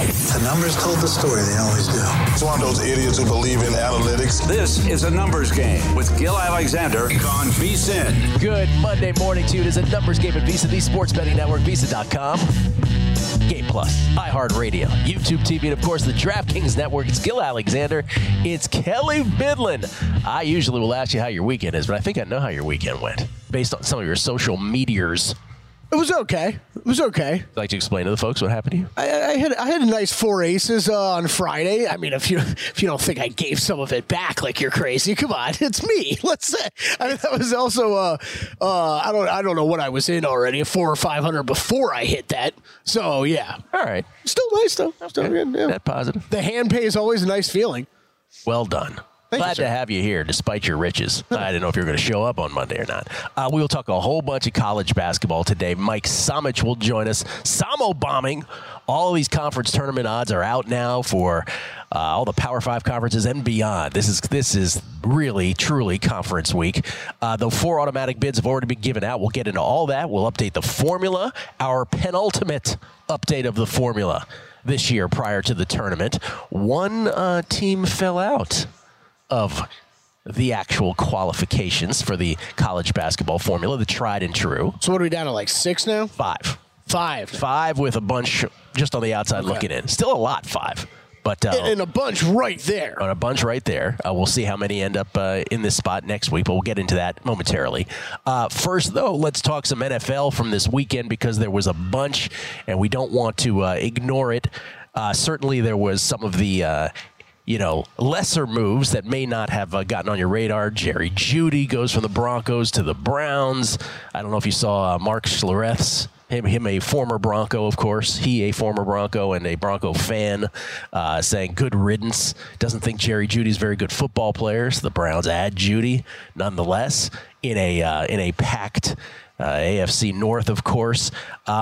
The numbers told the story. They always do. It's one of those idiots who believe in analytics. This is a numbers game with Gil Alexander on VSiN. Good Monday morning to you. It is a numbers game at VSiN, the sports betting network, VSiN.com. Game Plus, iHeartRadio, YouTube TV, and of course the DraftKings Network. It's Gil Alexander. It's Kelly Bidlin. I usually will ask you how your weekend is, but I think I know how your weekend went based on some of your social meteors. It was okay. Would you like to explain to the folks what happened to you? I had a nice 4 aces on Friday. I mean, if you don't think I gave some of it back like you're crazy, come on, it's me. Let's say that was also I don't know what I was in already, 400 or 500 before I hit that. So yeah, all right, still nice though. Still good. Yeah. Net positive. The hand pay is always a nice feeling. Well done. Glad to have you here, despite your riches. I didn't know if you were going to show up on Monday or not. We will talk a whole bunch of college basketball today. Mike Samich will join us. Samo bombing. All of these conference tournament odds are out now for all the Power 5 conferences and beyond. This is really, truly conference week. The 4 automatic bids have already been given out. We'll get into all that. We'll update the formula, our penultimate update of the formula this year prior to the tournament. One team fell out of the actual qualifications for the college basketball formula, the tried and true. So what are we down to, like 6 now? 5. 5 with a bunch just on the outside looking in. Still a lot, 5. But and a bunch right there. On a bunch right there. We'll see how many end up in this spot next week, but we'll get into that momentarily. First, though, let's talk some NFL from this weekend because there was a bunch, and we don't want to ignore it. Certainly there was some of the lesser moves that may not have gotten on your radar. Jerry Jeudy goes from the Broncos to the Browns. I don't know if you saw Mark Schlereth's, him a former Bronco, of course. He a former Bronco and a Bronco fan saying good riddance. Doesn't think Jerry Jeudy's a very good football player, so the Browns add Jeudy nonetheless in a packed AFC North, of course.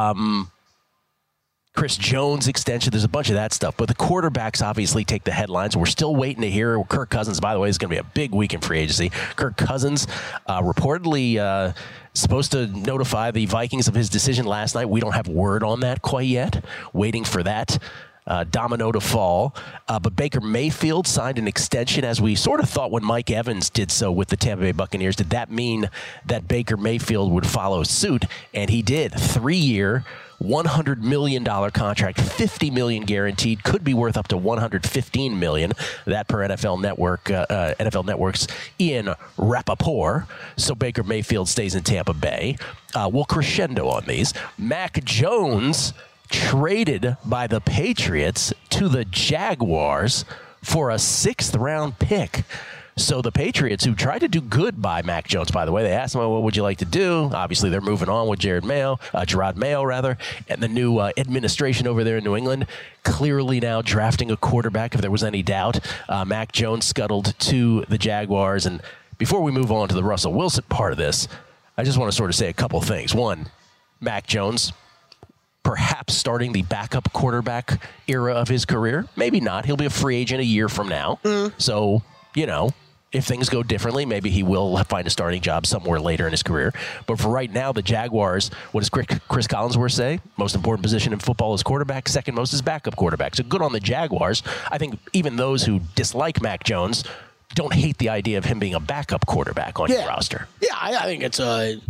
Chris Jones extension, there's a bunch of that stuff. But the quarterbacks obviously take the headlines. We're still waiting to hear. Kirk Cousins, by the way, is going to be a big week in free agency. Kirk Cousins reportedly supposed to notify the Vikings of his decision last night. We don't have word on that quite yet. Waiting for that domino to fall. But Baker Mayfield signed an extension, as we sort of thought when Mike Evans did so with the Tampa Bay Buccaneers. Did that mean that Baker Mayfield would follow suit? And he did. 3-year, $100 million contract, $50 million guaranteed, could be worth up to $115 million. That per NFL Network's Ian Rappaport. So Baker Mayfield stays in Tampa Bay. We'll crescendo on these. Mac Jones traded by the Patriots to the Jaguars for a 6th-round pick. So the Patriots, who tried to do good by Mac Jones, by the way, they asked him, what would you like to do? Obviously, they're moving on with Gerard Mayo, and the new administration over there in New England, clearly now drafting a quarterback, if there was any doubt. Mac Jones scuttled to the Jaguars. And before we move on to the Russell Wilson part of this, I just want to sort of say a couple things. One, Mac Jones, perhaps starting the backup quarterback era of his career. Maybe not. He'll be a free agent a year from now. So, if things go differently, maybe he will find a starting job somewhere later in his career. But for right now, the Jaguars, what does Chris Collinsworth say? Most important position in football is quarterback. Second most is backup quarterback. So good on the Jaguars. I think even those who dislike Mac Jones don't hate the idea of him being a backup quarterback on your roster. Yeah, I think it's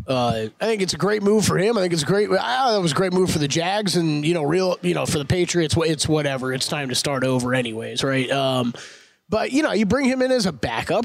a great move for him. I think it's great. I thought it was a great move for the Jags, and for the Patriots, it's whatever. It's time to start over, anyways, right? But you bring him in as a backup.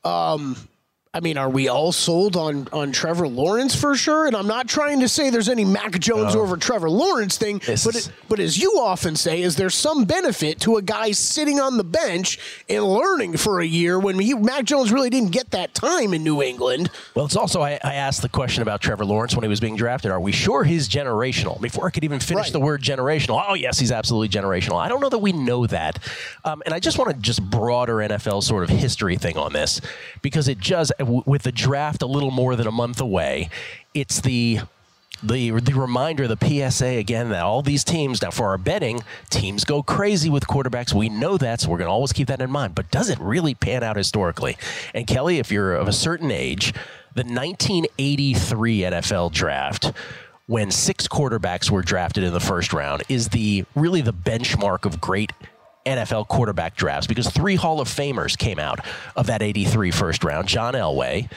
Are we all sold on Trevor Lawrence for sure? And I'm not trying to say there's any Mac Jones over Trevor Lawrence thing, but as you often say, is there some benefit to a guy sitting on the bench and learning for a year when Mac Jones really didn't get that time in New England? Well, it's also, I asked the question about Trevor Lawrence when he was being drafted. Are we sure he's generational? Before I could even finish the word generational. Oh, yes, he's absolutely generational. I don't know that we know that. And I just want to just broader NFL sort of history thing on this, because it just, with the draft a little more than a month away, it's the reminder, the PSA again, that all these teams, now for our betting, teams go crazy with quarterbacks. We know that, so we're going to always keep that in mind. But does it really pan out historically? And Kelly, if you're of a certain age, the 1983 NFL draft when 6 quarterbacks were drafted in the first round is really the benchmark of great NFL quarterback drafts, because 3 Hall of Famers came out of that 83 first round. John Elway,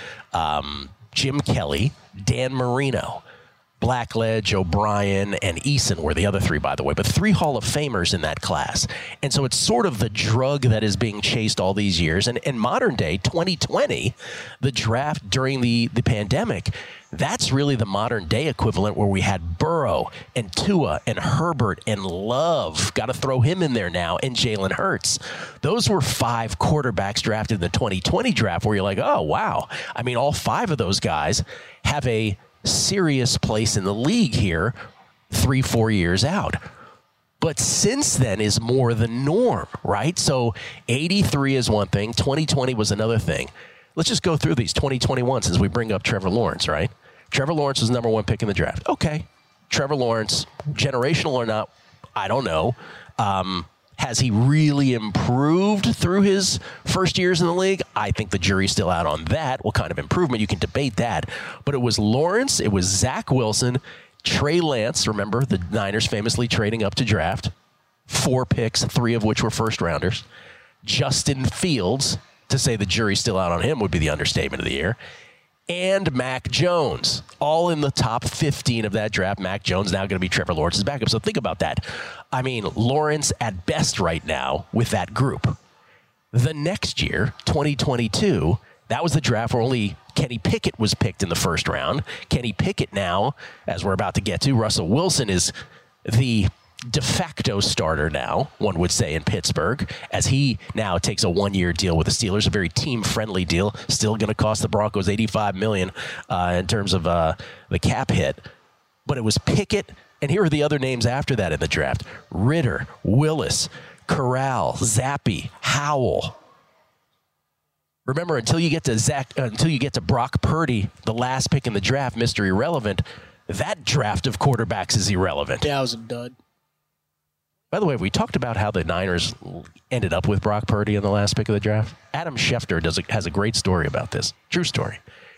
Jim Kelly, Dan Marino. Blackledge, O'Brien, and Eason were the other 3, by the way, but 3 Hall of Famers in that class. And so it's sort of the drug that is being chased all these years. And in modern day, 2020, the draft during the pandemic, that's really the modern day equivalent, where we had Burrow and Tua and Herbert and Love, got to throw him in there now, and Jalen Hurts. Those were 5 quarterbacks drafted in the 2020 draft where you're like, oh, wow. I mean, all 5 of those guys have a serious place in the league here 3-4 years out. But since then is more the norm, right? So 83 is one thing. 2020 was another thing. Let's just go through these. 2021, since we bring up Trevor Lawrence, right? Trevor Lawrence was number 1 pick in the draft. Okay. Trevor Lawrence, generational or not, I don't know. Has he really improved through his first years in the league? I think the jury's still out on that. What kind of improvement? You can debate that. But it was Lawrence, it was Zach Wilson, Trey Lance, remember the Niners famously trading up to draft. 4 picks, 3 of which were first rounders. Justin Fields, to say the jury's still out on him would be the understatement of the year. And Mac Jones, all in the top 15 of that draft. Mac Jones now going to be Trevor Lawrence's backup. So think about that. I mean, Lawrence at best right now with that group. The next year, 2022, that was the draft where only Kenny Pickett was picked in the first round. Kenny Pickett now, as we're about to get to, Russell Wilson is the de facto starter now, one would say, in Pittsburgh, as he now takes a 1-year deal with the Steelers, a very team-friendly deal, still going to cost the Broncos $85 million in terms of the cap hit. But it was Pickett, and here are the other names after that in the draft: Ritter, Willis, Corral, Zappi, Howell. Remember, until you get to Brock Purdy, the last pick in the draft, Mr. Irrelevant, that draft of quarterbacks is irrelevant. Yeah, it was a dud. By the way, we talked about how the Niners ended up with Brock Purdy in the last pick of the draft. Adam Schefter has a great story about this. True story.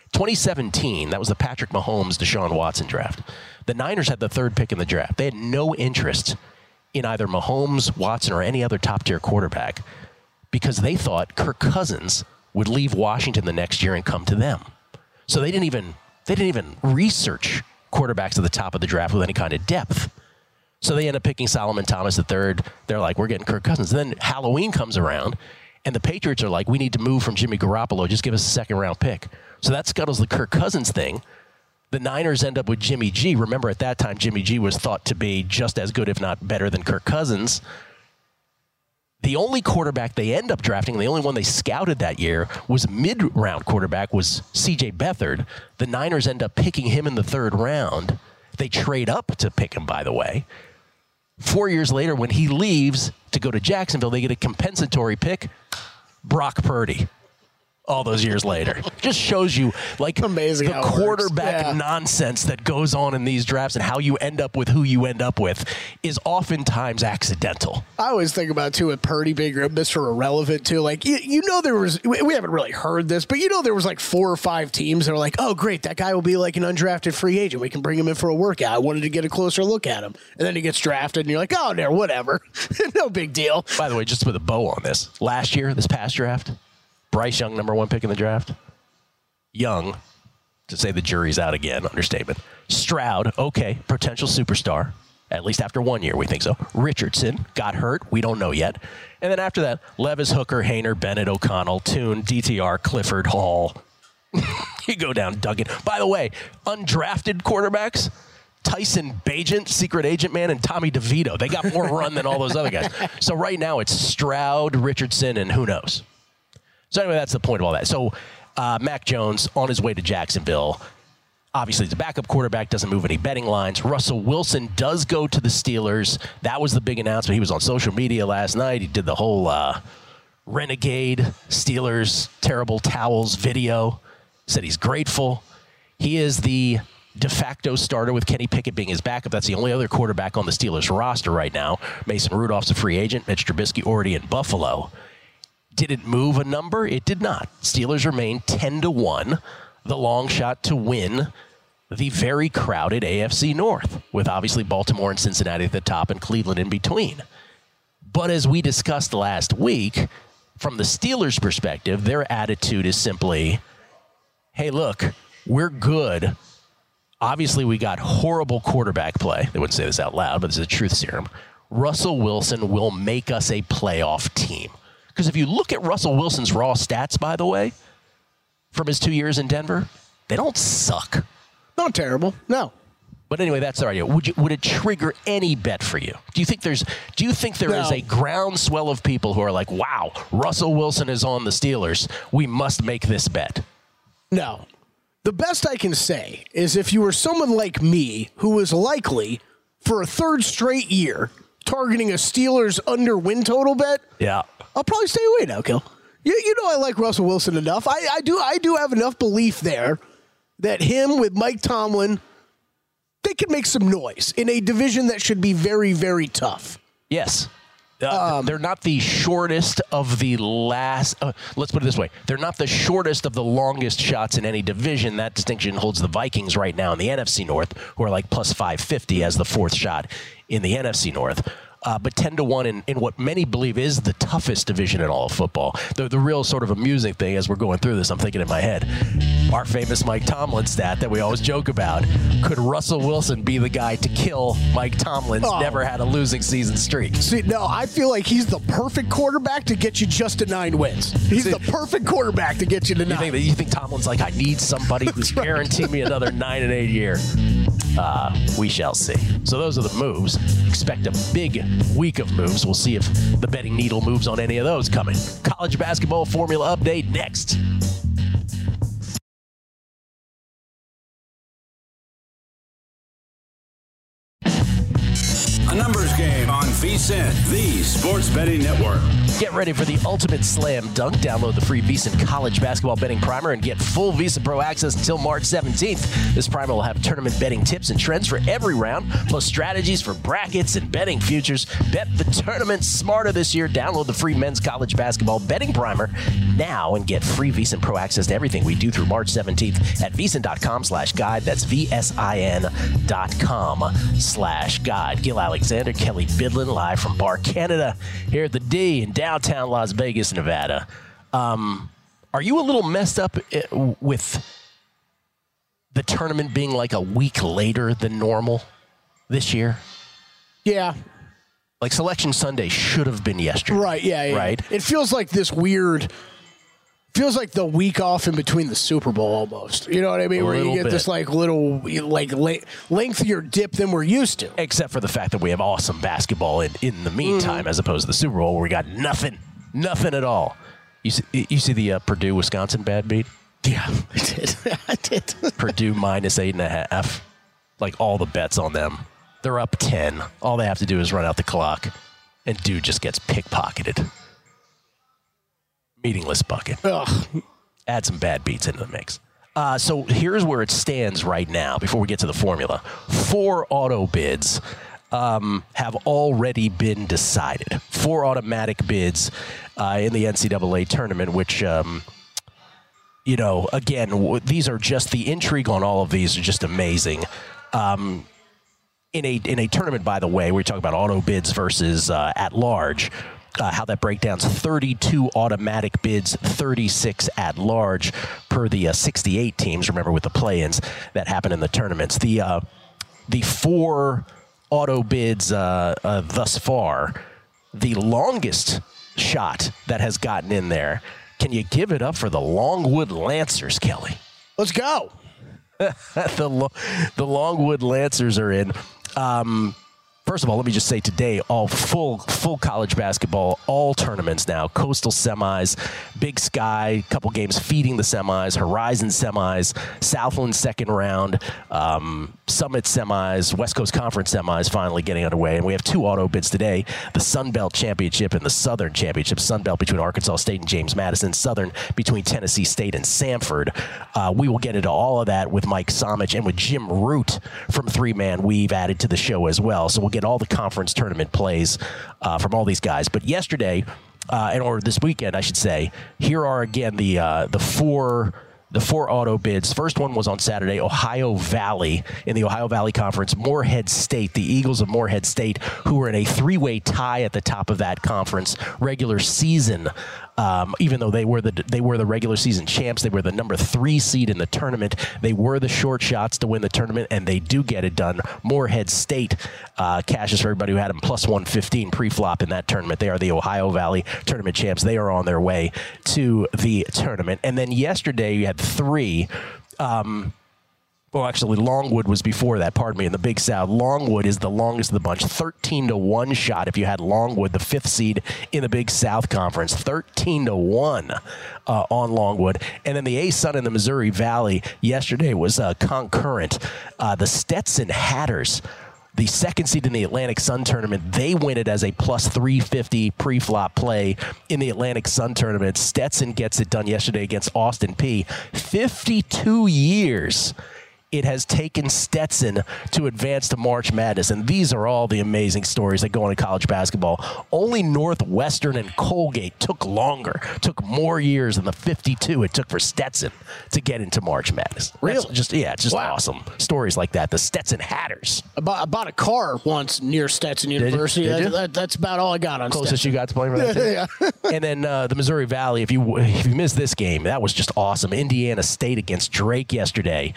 2017, that was the Patrick Mahomes, Deshaun Watson draft. The Niners had the 3rd pick in the draft. They had no interest in either Mahomes, Watson, or any other top-tier quarterback because they thought Kirk Cousins would leave Washington the next year and come to them. So they didn't even research quarterbacks at the top of the draft with any kind of depth. So they end up picking Solomon Thomas III. They're like, we're getting Kirk Cousins. And then Halloween comes around, and the Patriots are like, we need to move from Jimmy Garoppolo. Just give us a 2nd-round pick. So that scuttles the Kirk Cousins thing. The Niners end up with Jimmy G. Remember, at that time, Jimmy G was thought to be just as good, if not better, than Kirk Cousins. The only quarterback they end up drafting, the only one they scouted that year, was a mid-round quarterback, was C.J. Beathard. The Niners end up picking him in the 3rd round. They trade up to pick him, by the way. 4 years later, when he leaves to go to Jacksonville, they get a compensatory pick, Brock Purdy. All those years later. Just shows you like amazing the quarterback nonsense that goes on in these drafts, and how you end up with who you end up with is oftentimes accidental. I always think about it, too, with Purdy being Mr. Irrelevant, too. Like, you know, there was, we haven't really heard this, but you know, there was like 4 or 5 teams that were like, oh, great, that guy will be like an undrafted free agent. We can bring him in for a workout. I wanted to get a closer look at him. And then he gets drafted, and you're like, oh, no, whatever. No big deal. By the way, just to put a bow on this, last year, this past draft, Bryce Young, number 1 pick in the draft. Young, to say the jury's out again, understatement. Stroud, okay, potential superstar, at least after 1 year, we think so. Richardson got hurt, we don't know yet. And then after that, Levis, Hooker, Haener, Bennett, O'Connell, Toon, DTR, Clifford, Hall. You go down Duggan. By the way, undrafted quarterbacks, Tyson Bagent, secret agent man, and Tommy DeVito. They got more run than all those other guys. So right now it's Stroud, Richardson, and who knows. So anyway, that's the point of all that. So Mac Jones on his way to Jacksonville. Obviously, the backup quarterback doesn't move any betting lines. Russell Wilson does go to the Steelers. That was the big announcement. He was on social media last night. He did the whole renegade Steelers terrible towels video. Said he's grateful. He is the de facto starter with Kenny Pickett being his backup. That's the only other quarterback on the Steelers roster right now. Mason Rudolph's a free agent. Mitch Trubisky already in Buffalo. Did it move a number? It did not. Steelers remain 10-1, the long shot to win the very crowded AFC North, with obviously Baltimore and Cincinnati at the top and Cleveland in between. But as we discussed last week, from the Steelers' perspective, their attitude is simply, hey, look, we're good. Obviously, we got horrible quarterback play. They wouldn't say this out loud, but this is a truth serum. Russell Wilson will make us a playoff team. Because if you look at Russell Wilson's raw stats, by the way, from his 2 years in Denver, they don't suck. Not terrible. No. But anyway, that's our idea. Would it trigger any bet for you? Do you think there is a groundswell of people who are like, wow, Russell Wilson is on the Steelers. We must make this bet? No. The best I can say is if you were someone like me who was likely for a third straight year targeting a Steelers under win total bet, yeah, I'll probably stay away now, Kill. You know I like Russell Wilson enough. I do have enough belief there that him with Mike Tomlin, they could make some noise in a division that should be very, very tough. Yes. They're not the shortest of the last. Let's put it this way. They're not the shortest of the longest shots in any division. That distinction holds the Vikings right now in the NFC North, who are like plus 550 as the fourth shot in the NFC North. But 10-1 in what many believe is the toughest division in all of football. The real sort of amusing thing as we're going through this, I'm thinking in my head, our famous Mike Tomlin stat that we always joke about. Could Russell Wilson be the guy to kill Mike Tomlin's never had a losing season streak? See, no, I feel like he's the perfect quarterback to get you just to 9 wins. He's the perfect quarterback to get you to 9. You think Tomlin's like, I need somebody who's guaranteed me another 9 and 8 year? We shall see. So those are the moves. Expect a big week of moves. We'll see if the betting needle moves on any of those coming. College basketball formula update next. A numbers game on VSiN, the sports betting network. Get ready for the ultimate slam dunk. Download the free VSiN college basketball betting primer and get full VSiN Pro access until March 17th. This primer will have tournament betting tips and trends for every round, plus strategies for brackets and betting futures. Bet the tournament smarter this year. Download the free men's college basketball betting primer now and get free VSiN Pro access to everything we do through March 17th at VSiN.com/guide. That's VSIN.com/guide. Gil Alexander, Kelly Bidlin, live from Bar Canada here at the D in downtown Las Vegas, Nevada. Are you a little messed up with the tournament being like a week later than normal this year? Yeah. Like Selection Sunday should have been yesterday. Right, yeah. Right? It feels like this weird... Feels like the week off in between the Super Bowl almost. You know what I mean? Where you get this lengthier dip than we're used to. Except for the fact that we have awesome basketball in the meantime, as opposed to the Super Bowl where we got nothing at all. You see the Purdue-Wisconsin bad beat? Yeah, I did. I did. Purdue minus 8.5. Like all the bets on them. They're up 10. All they have to do is run out the clock, and dude just gets pickpocketed. Meaningless bucket. Ugh. Add some bad beats into the mix. So here's where it stands right now before we get to the formula. 4 auto bids have already been decided. 4 automatic bids in the NCAA tournament, which, again, these are just the intrigue on all of these are just amazing. In a tournament, by the way, we talk about auto bids versus at large. How that breakdown's 32 automatic bids, 36 at large per the 68 teams. Remember with the play-ins that happen in the tournaments. The 4 auto bids thus far, the longest shot that has gotten in there. Can you give it up for the Longwood Lancers, Kelly? Let's go. The Longwood Lancers are in. First of all, let me just say today, all full college basketball, all tournaments now, Coastal semis, Big Sky, couple games feeding the semis, Horizon semis, Southland second round, Summit semis, West Coast Conference semis finally getting underway. And we have 2 auto bids today, the Sun Belt Championship and the Southern Championship. Sun Belt between Arkansas State and James Madison, Southern between Tennessee State and Samford. We will get into all of that with Mike Somich and with Jim Root from 3-Man Weave added to the show as well. So we'll get all the conference tournament plays from all these guys. But yesterday, or this weekend, I should say, here are again the 4 the 4 auto bids. First one was on Saturday, Ohio Valley in the Ohio Valley Conference. Morehead State, the Eagles of Morehead State, who were in a 3-way tie at the top of that conference regular season. Even though they were the regular season champs, they were the number 3 seed in the tournament. They were the short shots to win the tournament, and they do get it done. Morehead State cashes for everybody who had them plus 115 pre-flop in that tournament. They are the Ohio Valley tournament champs. They are on their way to the tournament. And then yesterday you had 3. Well, actually, Longwood was before that, pardon me, in the Big South. Longwood is the longest of the bunch, 13-1 shot if you had Longwood, the 5th seed in the Big South Conference, 13-1 on Longwood. And then the A-Sun in the Missouri Valley yesterday was concurrent. The Stetson Hatters, the 2nd seed in the Atlantic Sun Tournament, they win it as a plus 350 pre-flop play in the Atlantic Sun Tournament. Stetson gets it done yesterday against Austin Peay. 52 years it has taken Stetson to advance to March Madness, and these are all the amazing stories that go on in college basketball. Only Northwestern and Colgate took longer, took more years than the 52 it took for Stetson to get into March Madness. Really? It's just awesome. Stories like that. The Stetson Hatters. I bought a car once near Stetson University. Did you? That's about all I got on Closest Stetson. you got to playing for that team? Yeah. And then the Missouri Valley, if you missed this game, that was just awesome. Indiana State against Drake yesterday.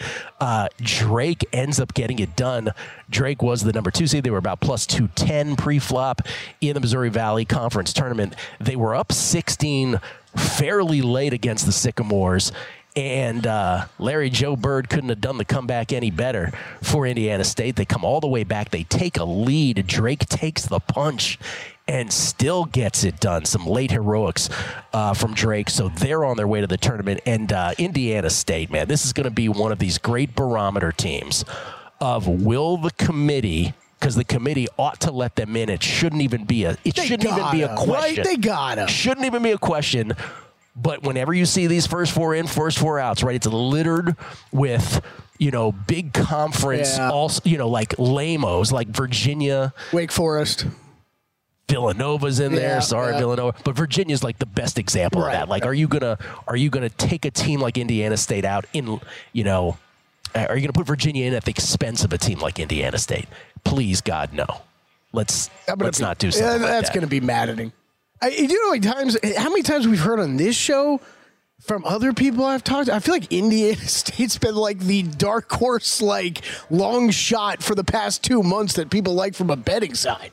Drake ends up getting it done. Drake was the number 2 seed. They were about plus 210 pre-flop in the Missouri Valley Conference tournament. They were up 16 fairly late against the Sycamores. And Larry Joe Bird couldn't have done the comeback any better for Indiana State. They come all the way back. They take a lead. Drake takes the punch and still gets it done. Some late heroics from Drake. So they're on their way to the tournament. And Indiana State, man, this is going to be one of these great barometer teams of will the committee, because the committee ought to let them in. It shouldn't even be a question. Right? They got him. Shouldn't even be a question. But whenever you see these first 4 in, first 4 outs, right, it's littered with, big conference, also, like lame-os, like Virginia. Wake Forest. Villanova's in there. Sorry, yeah. Villanova. But Virginia's like the best example of that. Like, are you gonna take a team like Indiana State out in, are you gonna put Virginia in at the expense of a team like Indiana State? Please, God, no. Let's not do something like that. That's going to be maddening. How many times we've heard on this show from other people I've talked to? I feel like Indiana State's been like the dark horse, like long shot for the past 2 months that people like from a betting side.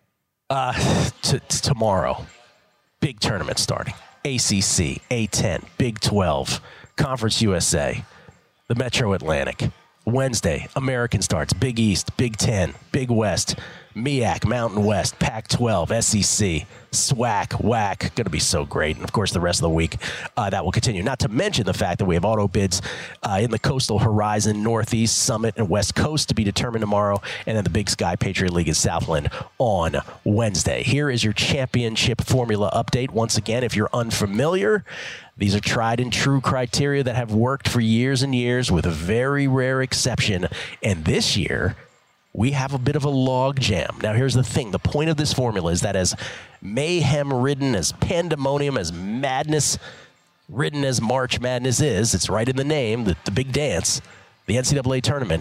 Tomorrow, big tournament starting. ACC, A10, Big 12, Conference USA, the Metro Atlantic. Wednesday, American starts, Big East, Big 10, Big West, MEAC, Mountain West, Pac-12, SEC, SWAC, WAC. Going to be so great. And, of course, the rest of the week, that will continue. Not to mention the fact that we have auto bids in the Coastal Horizon, Northeast, Summit, and West Coast to be determined tomorrow, and then the Big Sky Patriot League in Southland on Wednesday. Here is your championship formula update. Once again, if you're unfamiliar, these are tried and true criteria that have worked for years and years with a very rare exception. And this year, we have a bit of a log jam. Now, here's the thing. The point of this formula is that as mayhem-ridden, as pandemonium, as madness-ridden as March Madness is, it's right in the name, the big dance, the NCAA tournament,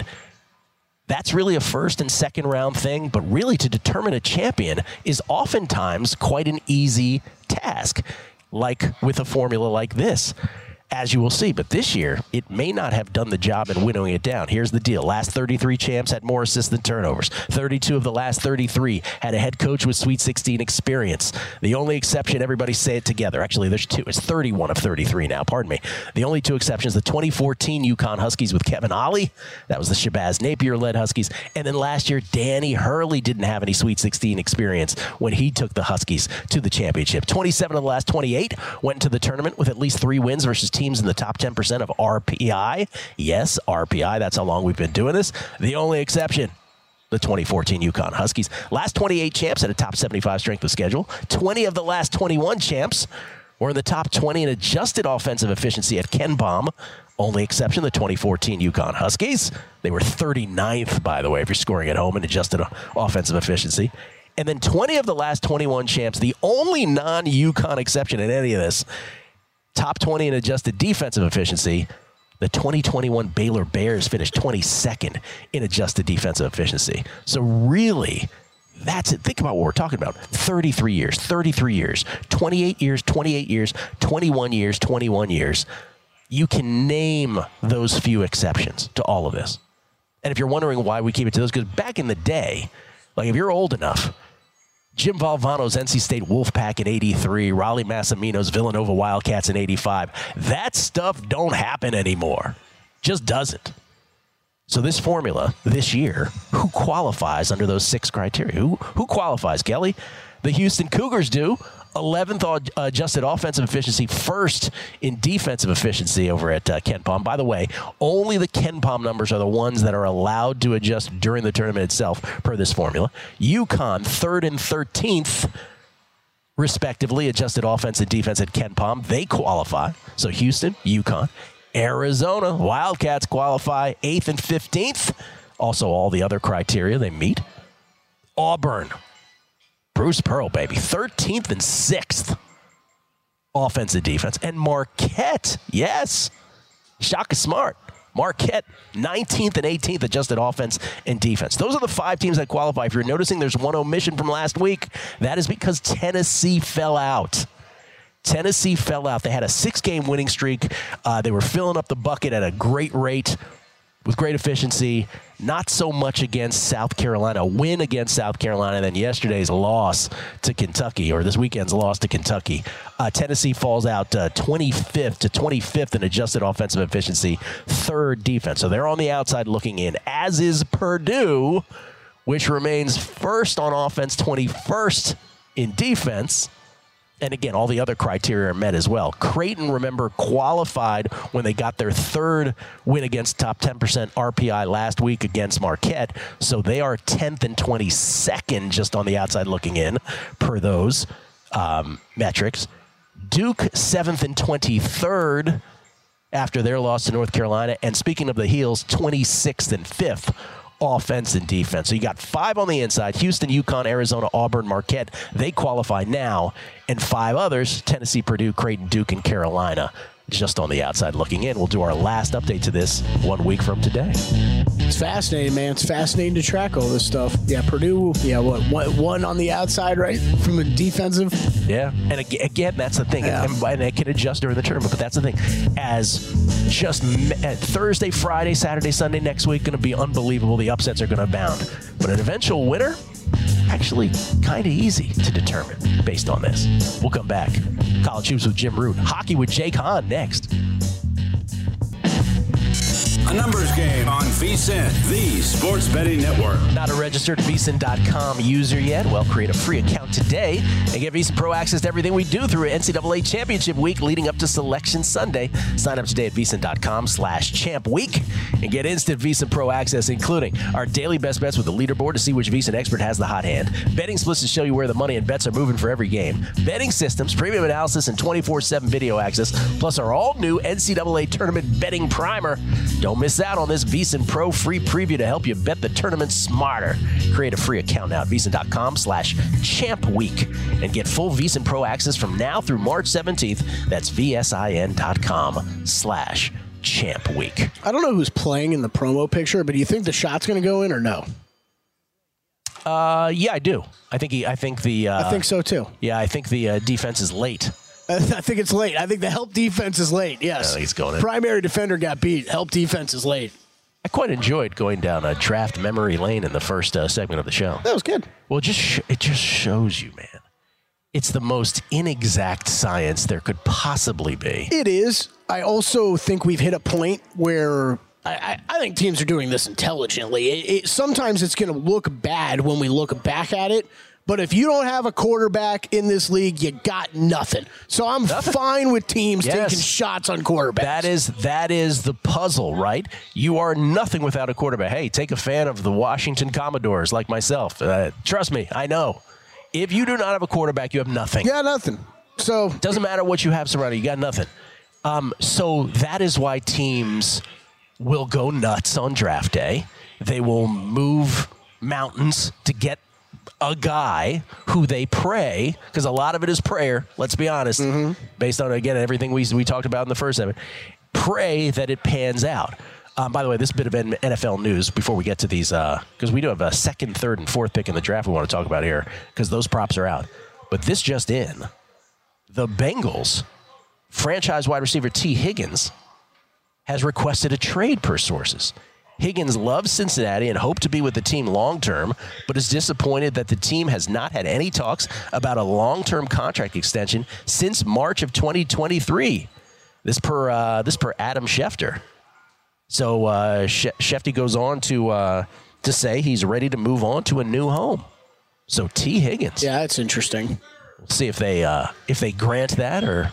that's really a first and second round thing, but really to determine a champion is oftentimes quite an easy task, like with a formula like this, as you will see. But this year, it may not have done the job in winnowing it down. Here's the deal. Last 33 champs had more assists than turnovers. 32 of the last 33 had a head coach with Sweet 16 experience. The only exception, everybody say it together. Actually, there's 2. It's 31 of 33 now. Pardon me. The only 2 exceptions, the 2014 UConn Huskies with Kevin Ollie. That was the Shabazz Napier-led Huskies. And then last year, Danny Hurley didn't have any Sweet 16 experience when he took the Huskies to the championship. 27 of the last 28 went into the tournament with at least 3 wins versus teams in the top 10% of RPI. Yes, RPI. That's how long we've been doing this. The only exception, the 2014 UConn Huskies. Last 28 champs had a top 75 strength of schedule. 20 of the last 21 champs were in the top 20 in adjusted offensive efficiency at Ken Baum. Only exception, the 2014 UConn Huskies. They were 39th, by the way, if you're scoring at home in adjusted offensive efficiency. And then 20 of the last 21 champs, the only non-UConn exception in any of this, top 20 in adjusted defensive efficiency, The 2021 Baylor Bears finished 22nd in adjusted defensive efficiency. So really, that's it. Think about what we're talking about. 33 years, 28 years, 21 years, 21 years. You can name those few exceptions to all of this. And if you're wondering why we keep it to those, because back in the day, like if you're old enough, Jim Valvano's NC State Wolfpack in 83, Raleigh Massimino's Villanova Wildcats in 85. That stuff don't happen anymore. Just doesn't. So this formula this year, who qualifies under those 6 criteria? Who qualifies, Kelly? The Houston Cougars do. 11th adjusted offensive efficiency, first in defensive efficiency over at KenPom. By the way, only the KenPom numbers are the ones that are allowed to adjust during the tournament itself per this formula. UConn, 3rd and 13th, respectively, adjusted offense and defense at KenPom. They qualify. So Houston, UConn. Arizona, Wildcats qualify 8th and 15th. Also all the other criteria they meet. Auburn, Bruce Pearl, baby, 13th and 6th offensive defense. And Marquette, yes, Shaka Smart. Marquette, 19th and 18th adjusted offense and defense. Those are the 5 teams that qualify. If you're noticing there's one omission from last week, that is because Tennessee fell out. Tennessee fell out. They had a 6-game winning streak. They were filling up the bucket at a great rate with great efficiency. Not so much against South Carolina. A win against South Carolina, then yesterday's loss to Kentucky, or this weekend's loss to Kentucky. Tennessee falls out 25th to 25th in adjusted offensive efficiency, 3rd defense. So they're on the outside looking in, as is Purdue, which remains 1st on offense, 21st in defense. And again, all the other criteria are met as well. Creighton, remember, qualified when they got their 3rd win against top 10% RPI last week against Marquette. So they are 10th and 22nd just on the outside looking in per those metrics. Duke, 7th and 23rd after their loss to North Carolina. And speaking of the heels, 26th and 5th. Offense and defense. So you got 5 on the inside. Houston, UConn, Arizona, Auburn, Marquette. They qualify now. And 5 others, Tennessee, Purdue, Creighton, Duke, and Carolina, just on the outside looking in. We'll do our last update to this 1 week from today. It's fascinating, man. It's fascinating to track all this stuff. Yeah, Purdue, one on the outside, right, from a defensive. Yeah, and again, that's the thing. Yeah. And it can adjust during the tournament, but that's the thing. As just Thursday, Friday, Saturday, Sunday next week, going to be unbelievable. The upsets are going to abound. But an eventual winner, actually kind of easy to determine based on this. We'll come back. College Hoops with Jim Root. Hockey with Jake Hahn next. A numbers game on VSiN, the sports betting network. Not a registered VSiN.com user yet? Well, create a free account today and get VSiN Pro access to everything we do through NCAA Championship Week leading up to Selection Sunday. Sign up today at VSiN.com/Champ Week and get instant VSiN Pro access, including our daily best bets with the leaderboard to see which VSiN expert has the hot hand, betting splits to show you where the money and bets are moving for every game, betting systems, premium analysis, and 24/7 video access, plus our all-new NCAA Tournament Betting Primer. Don't miss out on this VSiN Pro free preview to help you bet the tournament smarter. Create a free account now at VSiN.com/Champ Week and get full VSiN Pro access from now through March 17th. That's VSIN.com/Champ Week. I don't know who's playing in the promo picture, but do you think the shot's going to go in or no? Yeah, I do. I think the. I think so too. Yeah, I think the defense is late. I think it's late. I think the help defense is late. Yes. I think it's going in. Primary defender got beat. Help defense is late. I quite enjoyed going down a draft memory lane in the first segment of the show. That was good. Well, it just shows you, man. It's the most inexact science there could possibly be. It is. I also think we've hit a point where I think teams are doing this intelligently. Sometimes it's going to look bad when we look back at it. But if you don't have a quarterback in this league, you got nothing. So I'm fine with teams taking shots on quarterbacks. That is the puzzle, right? You are nothing without a quarterback. Hey, take a fan of the Washington Commodores like myself. Trust me, I know. If you do not have a quarterback, you have nothing. You got nothing. So doesn't matter what you have surrounding you, got nothing. So that is why teams will go nuts on draft day. They will move mountains to get a guy who they pray, because a lot of it is prayer, let's be honest, based on, again, everything we talked about in the first segment. pray that it pans out. By the way, this bit of NFL news before we get to these, because we do have a second, third, and fourth pick in the draft we want to talk about here, because those props are out. But this just in, the Bengals franchise wide receiver T. Higgins has requested a trade per sources. Higgins loves Cincinnati and hoped to be with the team long-term, but is disappointed that the team has not had any talks about a long-term contract extension since March of 2023. This per Adam Schefter. So Shefty goes on to say he's ready to move on to a new home. So T. Higgins. Yeah, that's interesting. We'll see if they grant that or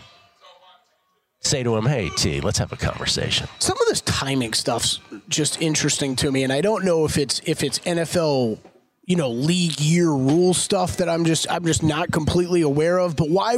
say to him, hey, T, let's have a conversation. Some of this timing stuff's just interesting to me, and I don't know if it's NFL, league year rule stuff that I'm just not completely aware of. But I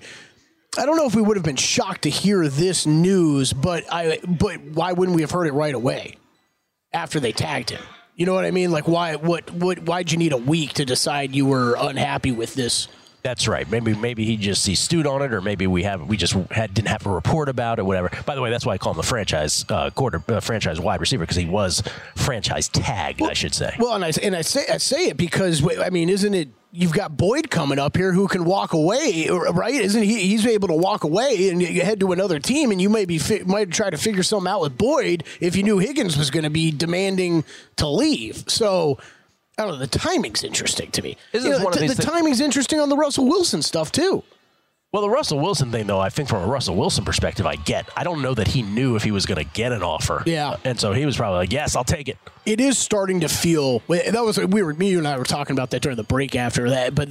don't know if we would have been shocked to hear this news, but why wouldn't we have heard it right away after they tagged him? You know what I mean? Like, why'd you need a week to decide you were unhappy with this? That's right. Maybe he stewed on it, or maybe we didn't have a report about it, whatever. By the way, that's why I call him the franchise franchise wide receiver, because he was franchise tagged, I should say. Well, and I say it because isn't it? You've got Boyd coming up here who can walk away, right? Isn't he? He's able to walk away and you head to another team, and you might try to figure something out with Boyd if you knew Higgins was going to be demanding to leave. So. I don't know. The timing's interesting to me. The timing's interesting on the Russell Wilson stuff, too. Well, the Russell Wilson thing, though, I think from a Russell Wilson perspective, I don't know that he knew if he was going to get an offer. Yeah. And so he was probably like, yes, I'll take it. It is starting to feel – me, you and I were talking about that during the break after that, but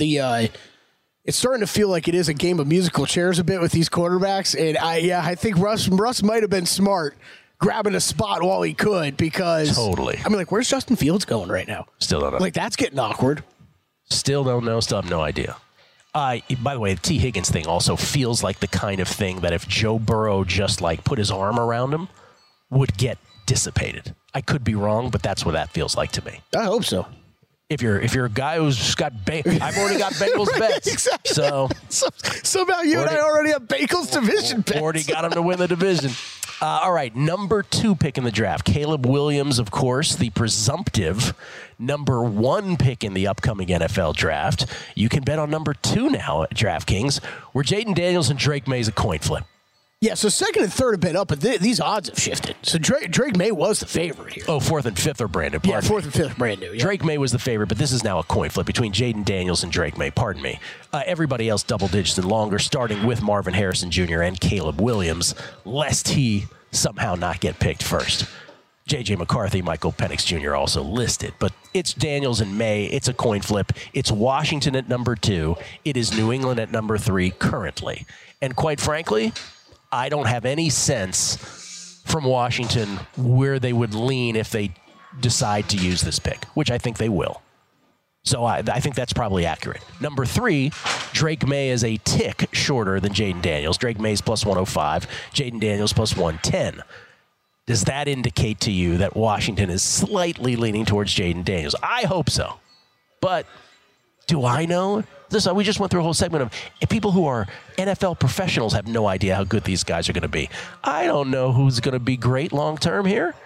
it's starting to feel like it is a game of musical chairs a bit with these quarterbacks. And I think Russ might have been smart grabbing a spot while he could, because totally. Where's Justin Fields going right now? Still don't know. That's getting awkward. Still don't know. Still have no idea. By the way, the T. Higgins thing also feels like the kind of thing that if Joe Burrow just put his arm around him, would get dissipated. I could be wrong, but that's what that feels like to me. I hope so. If you're a guy who's got I've already got Bengals bets. Exactly. So somehow you and I already have Bengals division bets. Already got him to win the division. All right, number 2 pick in the draft, Caleb Williams, of course, the presumptive number 1 pick in the upcoming NFL draft. You can bet on number 2 now at DraftKings, where Jaden Daniels and Drake May is a coin flip. Yeah, so second and third have been up, but these odds have shifted. So Drake May was the favorite here. Oh, 4th and 5th are brand new. Yeah, 4th and 5th brand new. Yeah. Drake May was the favorite, but this is now a coin flip between Jaden Daniels and Drake May. Pardon me. Everybody else double digits and longer, starting with Marvin Harrison Jr. and Caleb Williams, lest he somehow not get picked first. J.J. McCarthy, Michael Penix Jr. also listed. But it's Daniels and May. It's a coin flip. It's Washington at number 2. It is New England at number 3 currently. And quite frankly, I don't have any sense from Washington where they would lean if they decide to use this pick, which I think they will. So I think that's probably accurate. Number 3, Drake May is a tick shorter than Jaden Daniels. Drake May's plus 105, Jaden Daniels plus 110. Does that indicate to you that Washington is slightly leaning towards Jaden Daniels? I hope so. But do I know? We just went through a whole segment of if people who are NFL professionals have no idea how good these guys are going to be. I don't know who's going to be great long term here.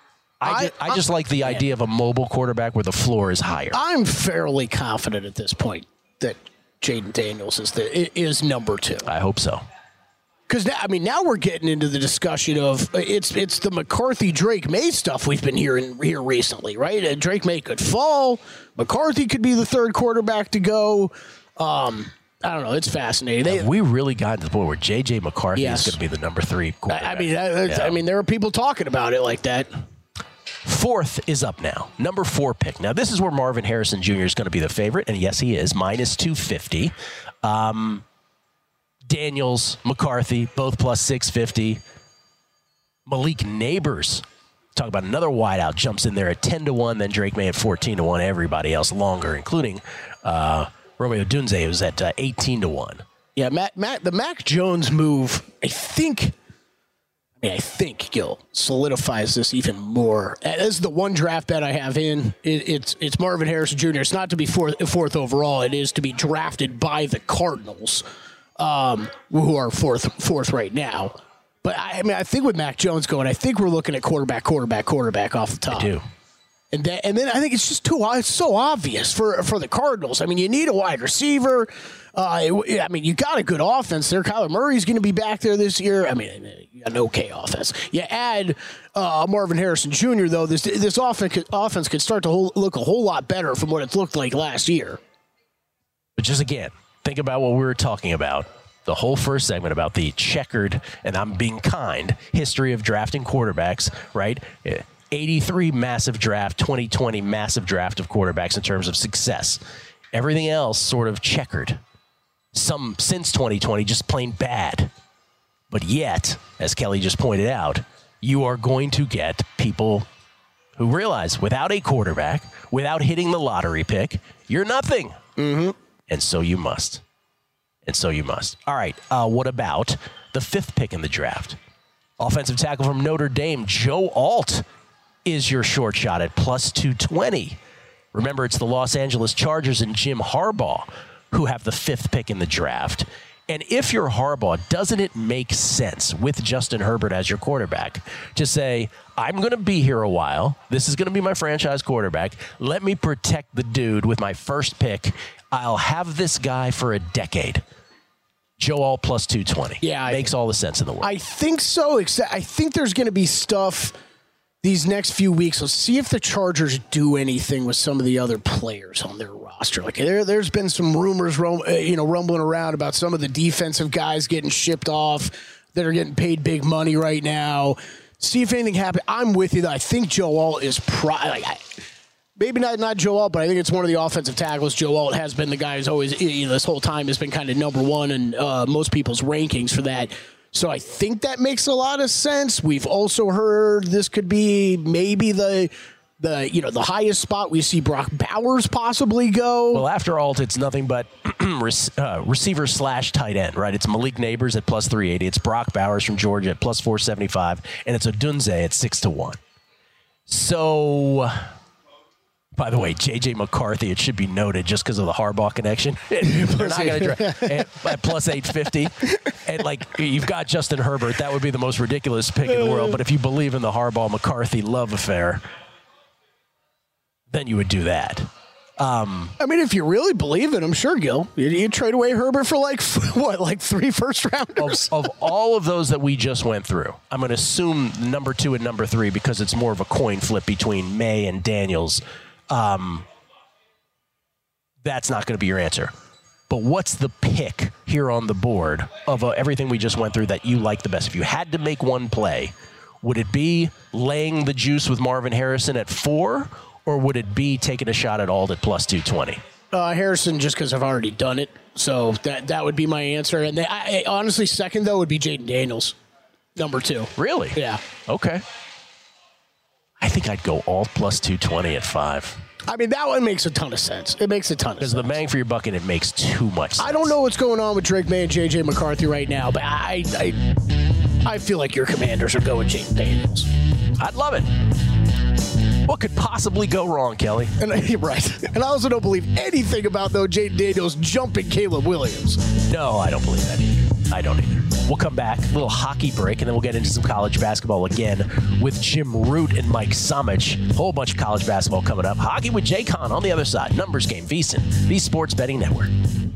I just like the idea of a mobile quarterback where the floor is higher. I'm fairly confident at this point that Jaden Daniels is number 2. I hope so. Because now we're getting into the discussion of it's the McCarthy Drake May stuff we've been hearing here recently, right? Drake May could fall. McCarthy could be the third quarterback to go. I don't know. It's fascinating. We really got to the point where J.J. McCarthy is going to be the number 3 quarterback. There are people talking about it like that. 4th is up now. Number 4 pick. Now, this is where Marvin Harrison Jr. is going to be the favorite, and yes, he is, minus 250. Daniels, McCarthy, both plus 650. Malik Neighbors, talk about another wideout, jumps in there at 10-1, then Drake May at 14-1. Everybody else longer, including Romeo Dunze, who's at 18-1. Yeah, the Mac Jones move, I think Gil solidifies this even more. This is the one draft bet I have in. It's Marvin Harrison Jr. It's not to be fourth overall. It is to be drafted by the Cardinals, who are fourth right now. But I think with Mac Jones going, I think we're looking at quarterback off the top. I do. And then I think it's just it's so obvious for the Cardinals. I mean, you need a wide receiver. You got a good offense there. Kyler Murray's going to be back there this year. I mean, you got an okay offense. You add Marvin Harrison Jr., though, this offense could start to look a whole lot better from what it looked like last year. But just again, think about what we were talking about. The whole first segment about the checkered, and I'm being kind, history of drafting quarterbacks, right? 83 massive draft, 2020 massive draft of quarterbacks in terms of success. Everything else sort of checkered. Some since 2020 just plain bad. But yet, as Kelly just pointed out, you are going to get people who realize without a quarterback, without hitting the lottery pick, you're nothing. Mm-hmm. And so you must. All right, what about the 5th pick in the draft? Offensive tackle from Notre Dame, Joe Alt, is your short shot at plus 220. Remember, it's the Los Angeles Chargers and Jim Harbaugh who have the 5th pick in the draft. And if you're Harbaugh, doesn't it make sense with Justin Herbert as your quarterback to say, I'm going to be here a while. This is going to be my franchise quarterback. Let me protect the dude with my first pick. I'll have this guy for a decade. Joe Alt plus 220. Yeah, makes all the sense in the world. I think so. I think there's going to be stuff these next few weeks. Let's see if the Chargers do anything with some of the other players on their roster. Like there's been some rumors, rumbling around about some of the defensive guys getting shipped off that are getting paid big money right now. See if anything happens. I'm with you, though. I think Joe Alt is maybe not Joe Alt, but I think it's one of the offensive tackles. Joe Alt has been the guy who's always, this whole time has been kind of number one in most people's rankings for that. So I think that makes a lot of sense. We've also heard this could be maybe the highest spot we see Brock Bowers possibly go. Well, after Alt, it's nothing but receiver / tight end, right? It's Malik Neighbors at plus 380. It's Brock Bowers from Georgia at plus 475. And it's Odunze at 6-1. So, by the way, J.J. McCarthy, it should be noted, just because of the Harbaugh connection, they're not going to draft at plus 850. And, you've got Justin Herbert. That would be the most ridiculous pick in the world. But if you believe in the Harbaugh-McCarthy love affair, then you would do that. If you really believe it, I'm sure, Gil, you'd trade away Herbert for 3 first-rounders? Of all of those that we just went through, I'm going to assume number 2 and number 3 because it's more of a coin flip between May and Daniels. That's not going to be your answer. But what's the pick here on the board of everything we just went through that you like the best? If you had to make one play, would it be laying the juice with Marvin Harrison at 4, or would it be taking a shot at Alt at plus 220? Harrison, just because I've already done it. So that would be my answer. And honestly, second, though, would be Jaden Daniels, number 2. Really? Yeah. Okay. I think I'd go Alt plus 220 at 5. That one makes a ton of sense. It makes a ton of sense. Because the bang for your buck, and it makes too much sense. I don't know what's going on with Drake May and J.J. McCarthy right now, but I feel like your Commanders are going Jaden Daniels. I'd love it. What could possibly go wrong, Kelly? Right. And I also don't believe anything about, Jaden Daniels jumping Caleb Williams. No, I don't believe that either. I don't either. We'll come back, a little hockey break, and then we'll get into some college basketball again with Jim Root and Mike Somich. Whole bunch of college basketball coming up. Hockey with Jay Con on the other side. Numbers Game, VSiN, the Sports Betting Network.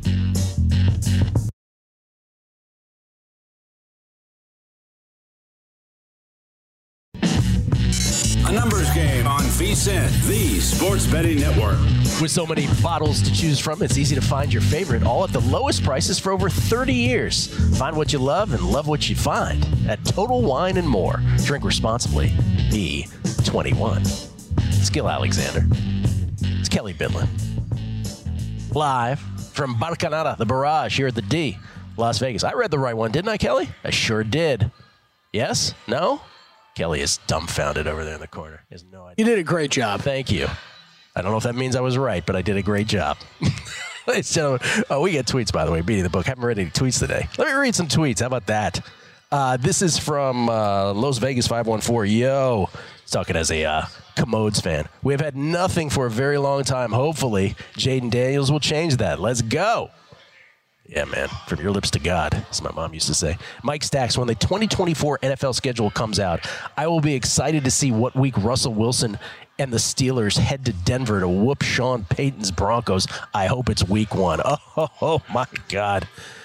A numbers game on VSiN, the Sports Betting Network. With so many bottles to choose from, it's easy to find your favorite, all at the lowest prices for over 30 years. Find what you love and love what you find at Total Wine & More. Drink responsibly. Be 21. It's Gil Alexander. It's Kelly Bidlin. Live from Barcanada, the Barrage here at the D, Las Vegas. I read the right one, didn't I, Kelly? I sure did. Yes? No? Kelly is dumbfounded over there in the corner. He has no idea. You did a great job. Thank you. I don't know if that means I was right, but I did a great job. Ladies and gentlemen, we get tweets, by the way, beating the book. Haven't read any tweets today. Let me read some tweets. How about that? This is from Las Vegas 514. Yo, he's talking as a Commodes fan. We have had nothing for a very long time. Hopefully, Jaden Daniels will change that. Let's go. Yeah, man. From your lips to God, as my mom used to say. Mike Stacks, when the 2024 NFL schedule comes out, I will be excited to see what week Russell Wilson and the Steelers head to Denver to whoop Sean Payton's Broncos. I hope it's week 1. Oh my God.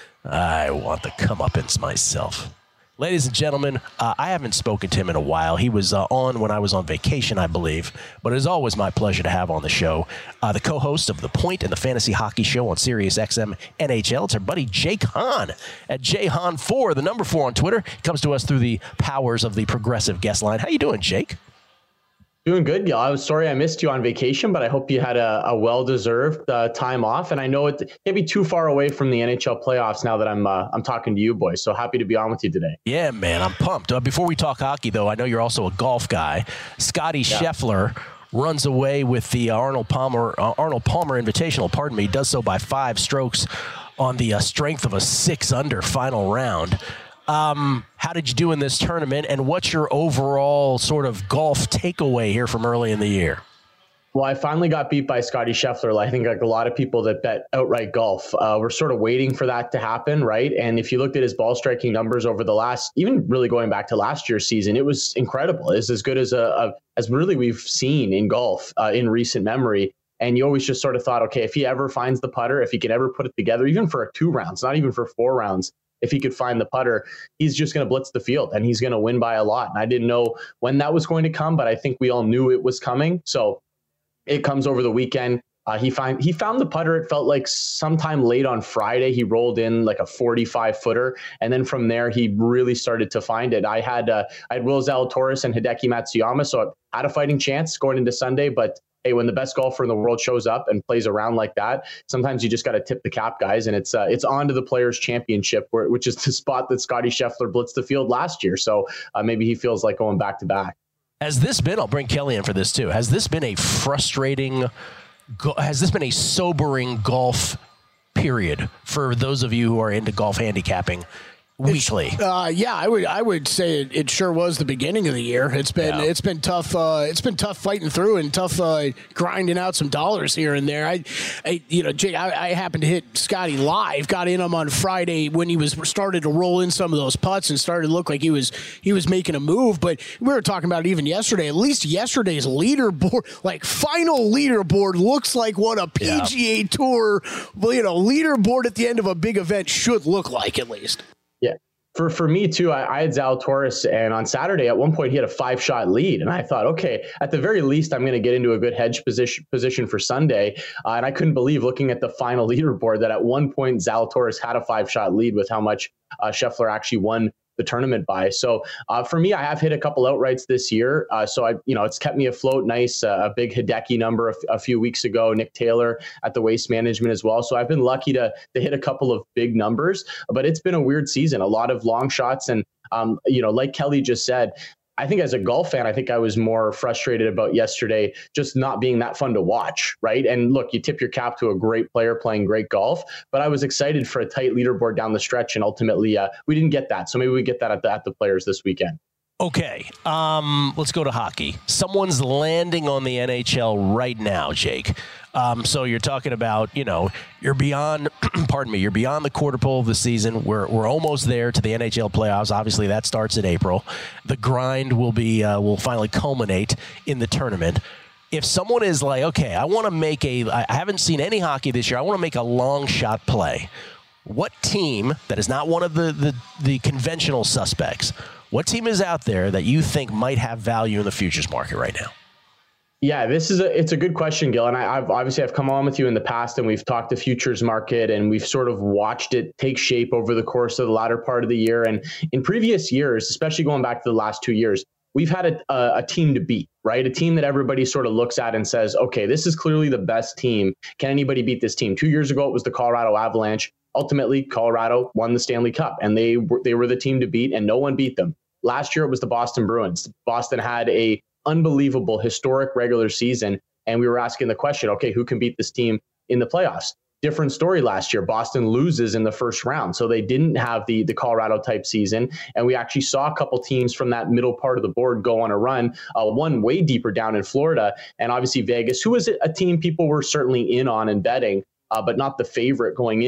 I want the comeuppance myself. Ladies and gentlemen, I haven't spoken to him in a while. He was on when I was on vacation, I believe. But it is always my pleasure to have on the show the co-host of The Point and the Fantasy Hockey Show on Sirius XM NHL. It's our buddy Jake Hahn at JHahn4, the number 4 on Twitter. He comes to us through the powers of the progressive guest line. How you doing, Jake? Doing good, Gil. I was sorry I missed you on vacation, but I hope you had a well-deserved time off. And I know it can't be too far away from the NHL playoffs now that I'm talking to you boys. So happy to be on with you today. Yeah, man, I'm pumped. Before we talk hockey, though, I know you're also a golf guy. Scotty Scheffler runs away with the Arnold Palmer Invitational. Pardon me, he does so by 5 strokes on the strength of a 6-under final round. How did you do in this tournament, and what's your overall sort of golf takeaway here from early in the year? Well, I finally got beat by Scotty Scheffler. I think like a lot of people that bet outright golf, we're sort of waiting for that to happen, right? And if you looked at his ball striking numbers over the last, even really going back to last year's season, it was incredible. It's as good as as really we've seen in golf in recent memory. And you always just sort of thought, okay, if he ever finds the putter, if he can ever put it together, even for 2 rounds, not even for 4 rounds, if he could find the putter, he's just going to blitz the field and he's going to win by a lot. And I didn't know when that was going to come, but I think we all knew it was coming. So it comes over the weekend. He found the putter. It felt like sometime late on Friday, he rolled in like a 45-footer. And then from there, he really started to find it. I had Will Zalatoris and Hideki Matsuyama, so I had a fighting chance going into Sunday, but hey, when the best golfer in the world shows up and plays around like that, sometimes you just got to tip the cap, guys. And it's on to the Players' Championship, which is the spot that Scotty Scheffler blitzed the field last year. So maybe he feels like going back to back. Has this been, I'll bring Kelly in for this too, has this been a sobering golf period for those of you who are into golf handicapping weekly? I would say it sure was the beginning of the year. It's been tough. It's been tough fighting through and tough grinding out some dollars here and there. Jake, I happened to hit Scotty live. Got in him on Friday when he was started to roll in some of those putts and started to look like he was making a move. But we were talking about it even yesterday. At least yesterday's leaderboard, like final leaderboard, looks like what a PGA Tour, leaderboard at the end of a big event should look like, at least. Yeah. For me too, I had Zalatoris, and on Saturday at one point he had a 5-shot lead, and I thought, okay, at the very least I'm going to get into a good hedge position for Sunday, and I couldn't believe looking at the final leaderboard that at one point Zalatoris had a 5-shot lead with how much Scheffler actually won the tournament by. So for me, I have hit a couple outrights this year. So it's kept me afloat. Nice, a big Hideki number a few weeks ago, Nick Taylor at the Waste Management as well. So I've been lucky to hit a couple of big numbers, but it's been a weird season, a lot of long shots. And, like Kelly just said, I think as a golf fan, I think I was more frustrated about yesterday just not being that fun to watch, right? And look, you tip your cap to a great player playing great golf, but I was excited for a tight leaderboard down the stretch, and ultimately we didn't get that. So maybe we get that at the Players this weekend. Okay, let's go to hockey. Someone's landing on the NHL right now, Jake. So you're talking about, you're beyond, you're beyond the quarter pole of the season. We're almost there to the NHL playoffs. Obviously, that starts in April. The grind will finally culminate in the tournament. If someone is like, okay, I haven't seen any hockey this year, I want to make a long shot play. What team that is not one of the conventional suspects, what team is out there that you think might have value in the futures market right now? Yeah, it's a good question, Gil. And I've come on with you in the past, and we've talked the futures market, and we've sort of watched it take shape over the course of the latter part of the year. And in previous years, especially going back to the last 2 years, we've had a team to beat, right? A team that everybody sort of looks at and says, okay, this is clearly the best team. Can anybody beat this team? 2 years ago, it was the Colorado Avalanche. Ultimately, Colorado won the Stanley Cup, and they were the team to beat, and no one beat them. Last year, it was the Boston Bruins. Boston had a unbelievable, historic regular season, and we were asking the question, okay, who can beat this team in the playoffs? Different story last year. Boston loses in the first round, so they didn't have the Colorado-type season, and we actually saw a couple teams from that middle part of the board go on a run, one way deeper down in Florida, and obviously Vegas, who was a team people were certainly in on and betting, but not the favorite going in.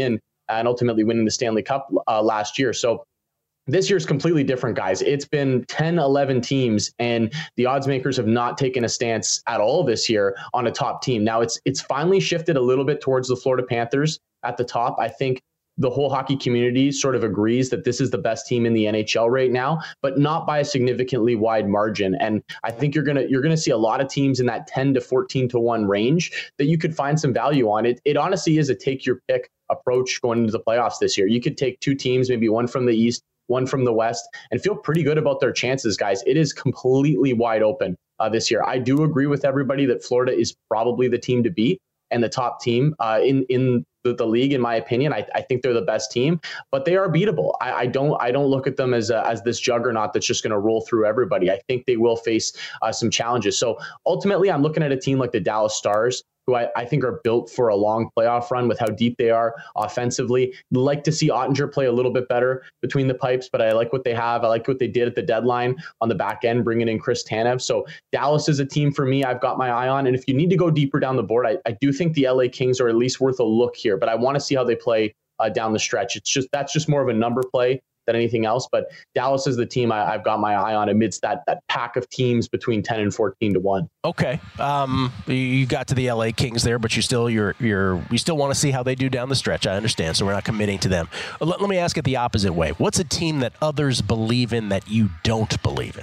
and ultimately winning the Stanley Cup last year. So this year's completely different, guys. It's been 10, 11 teams, and the odds makers have not taken a stance at all this year on a top team. Now, it's finally shifted a little bit towards the Florida Panthers at the top. I think the whole hockey community sort of agrees that this is the best team in the NHL right now, but not by a significantly wide margin. And I think you're gonna see a lot of teams in that 10 to 14 to 1 range that you could find some value on. It honestly is a take your pick approach going into the playoffs this year. You could take two teams, maybe one from the East, one from the West, and feel pretty good about their chances, guys. It is completely wide open this year. I do agree with everybody that Florida is probably the team to beat and the top team in the league, in my opinion. I think they're the best team, but they are beatable. I don't look at them as this juggernaut that's just going to roll through everybody. I think they will face some challenges. So ultimately, I'm looking at a team like the Dallas Stars, who I think are built for a long playoff run with how deep they are offensively. Like to see Ottinger play a little bit better between the pipes, but I like what they have. I like what they did at the deadline on the back end, bringing in Chris Tanev. So Dallas is a team for me I've got my eye on. And if you need to go deeper down the board, I do think the LA Kings are at least worth a look here, but I want to see how they play down the stretch. That's just more of a number play than anything else. But Dallas is the team I've got my eye on amidst that pack of teams between 10 and 14 to 1. Okay. You got to the LA Kings there, but you still want to see how they do down the stretch. I understand. So we're not committing to them. Let me ask it the opposite way. What's a team that others believe in that you don't believe in?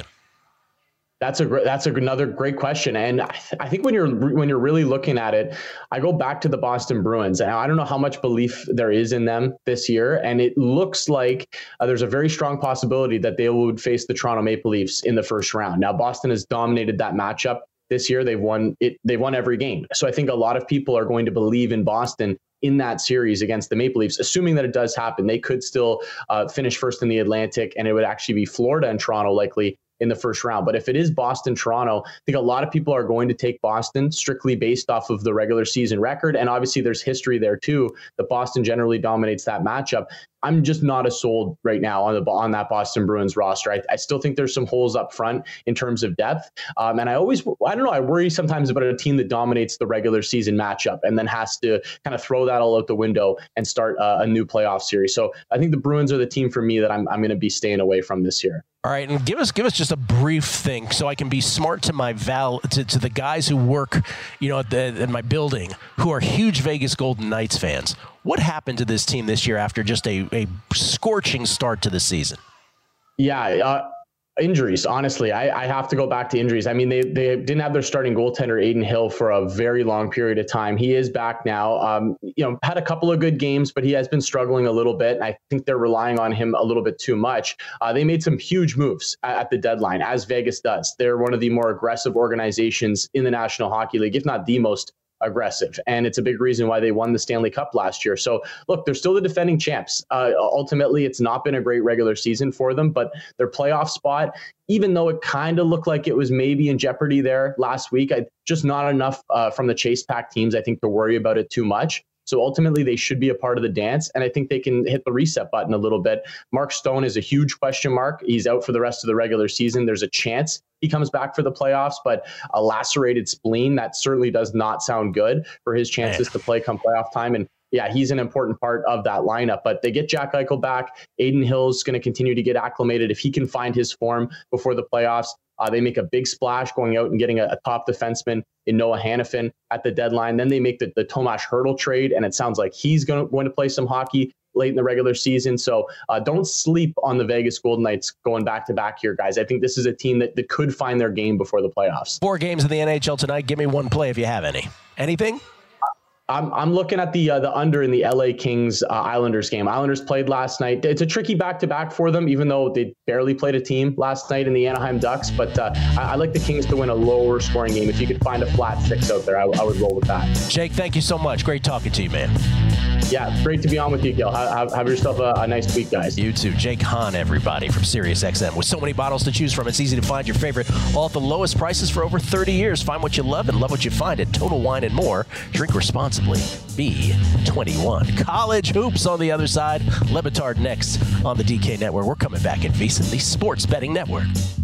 That's another great question. And I think when you're really looking at it, I go back to the Boston Bruins. And I don't know how much belief there is in them this year. And it looks like there's a very strong possibility that they would face the Toronto Maple Leafs in the first round. Now, Boston has dominated that matchup this year. They've won every game. So I think a lot of people are going to believe in Boston in that series against the Maple Leafs, assuming that it does happen. They could still finish first in the Atlantic, and it would actually be Florida and Toronto likely in the first round. But if it is Boston-Toronto, I think a lot of people are going to take Boston strictly based off of the regular season record. And obviously there's history there too, that Boston generally dominates that matchup. I'm just not as sold right now on that Boston Bruins roster. I still think there's some holes up front in terms of depth. And I worry sometimes about a team that dominates the regular season matchup and then has to kind of throw that all out the window and start a new playoff series. So I think the Bruins are the team for me that I'm going to be staying away from this year. All right, and give us just a brief thing so I can be smart to my to the guys who work, at my building, who are huge Vegas Golden Knights fans. What happened to this team this year after just a scorching start to the season? Yeah, injuries. Honestly, I have to go back to injuries. I mean, they didn't have their starting goaltender Adin Hill for a very long period of time. He is back now. Had a couple of good games, but he has been struggling a little bit. And I think they're relying on him a little bit too much. They made some huge moves at the deadline, as Vegas does. They're one of the more aggressive organizations in the National Hockey League, if not the most aggressive. And it's a big reason why they won the Stanley Cup last year. So look, they're still the defending champs. Ultimately, it's not been a great regular season for them, but their playoff spot, even though it kind of looked like it was maybe in jeopardy there last week, just not enough from the chase pack teams, I think, to worry about it too much. So ultimately, they should be a part of the dance, and I think they can hit the reset button a little bit. Mark Stone is a huge question mark. He's out for the rest of the regular season. There's a chance he comes back for the playoffs, but a lacerated spleen, that certainly does not sound good for his chances to play come playoff time. And yeah, he's an important part of that lineup. But they get Jack Eichel back. Adin Hill's going to continue to get acclimated. If he can find his form before the playoffs, they make a big splash going out and getting a top defenseman in Noah Hannafin at the deadline. Then they make the Tomas Hertl trade, and it sounds like he's going to play some hockey late in the regular season. So don't sleep on the Vegas Golden Knights going back-to-back here, guys. I think this is a team that could find their game before the playoffs. 4 games in the NHL tonight. Give me one play if you have any. Anything? I'm looking at the under in the LA Kings Islanders game. Islanders played last night. It's a tricky back-to-back for them, even though they barely played a team last night in the Anaheim Ducks. But I like the Kings to win a lower scoring game. If you could find a flat 6 out there, I would roll with that. Jake, thank you so much. Great talking to you, man. Yeah, great to be on with you, Gil. Have yourself a nice week, guys. You too. Jake Hahn, everybody, from SiriusXM. With so many bottles to choose from, it's easy to find your favorite, all at the lowest prices for over 30 years. Find what you love and love what you find at Total Wine & More. Drink responsibly. Be 21. College hoops on the other side. Le Batard next on the DK Network. We're coming back in VSiN, the Sports Betting Network.